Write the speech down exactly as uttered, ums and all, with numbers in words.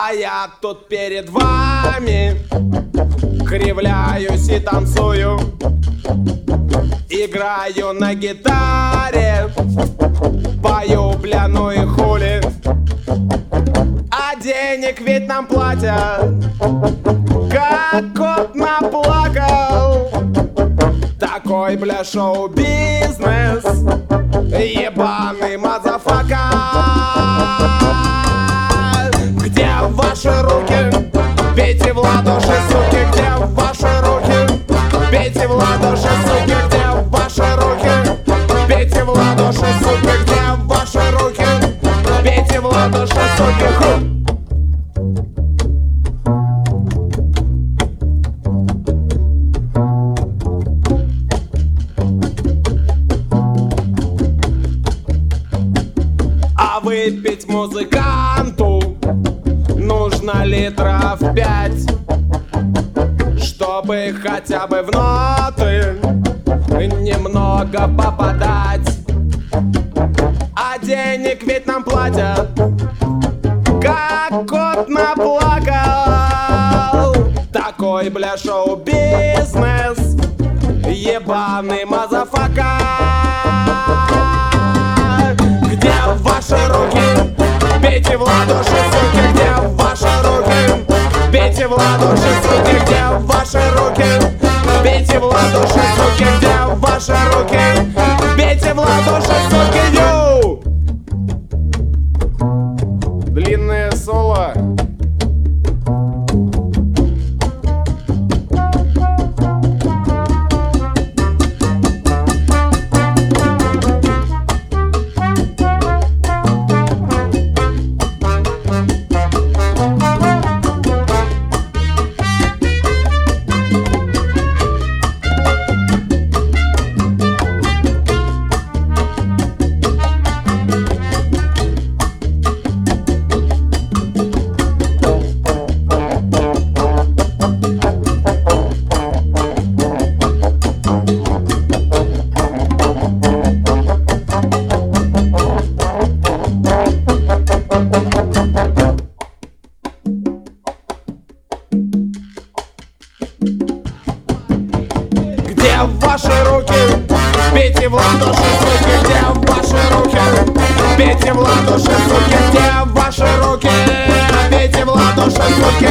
А я тут перед вами кривляюсь и танцую, играю на гитаре, пою, бля, ну и хули. А денег ведь нам платят, как кот наплакал. Такой, бля, шоу-бизнес, ебаный мазафака. Где ваши руки? Бейте в ладоши, суки. Где ваши руки? Бейте в ладоши, суки. Где ваши руки? Бейте в ладоши, суки. Где ваши руки? Бейте в ладоши, суки. Ху! А выпить музыканту нужно литров пять, чтобы хотя бы в ноты немного попадать. А денег ведь нам платят, как кот наплакал. Такой, бля, шоу-бизнес, ебаный мазафака. Где ваши руки? Бейте в ладоши, суки. Где ваши руки? Бейте в ладоши, суки. Где ваши руки? Бейте в ладоши, суки. Где ваши руки? Бейте в ладоши, суки. Йоу! Длинное соло. Где ваши руки? Бейте в ладоши, суки. Где ваши руки? Бейте в ладоши, суки. Где ваши руки? Бейте в ладоши, суки.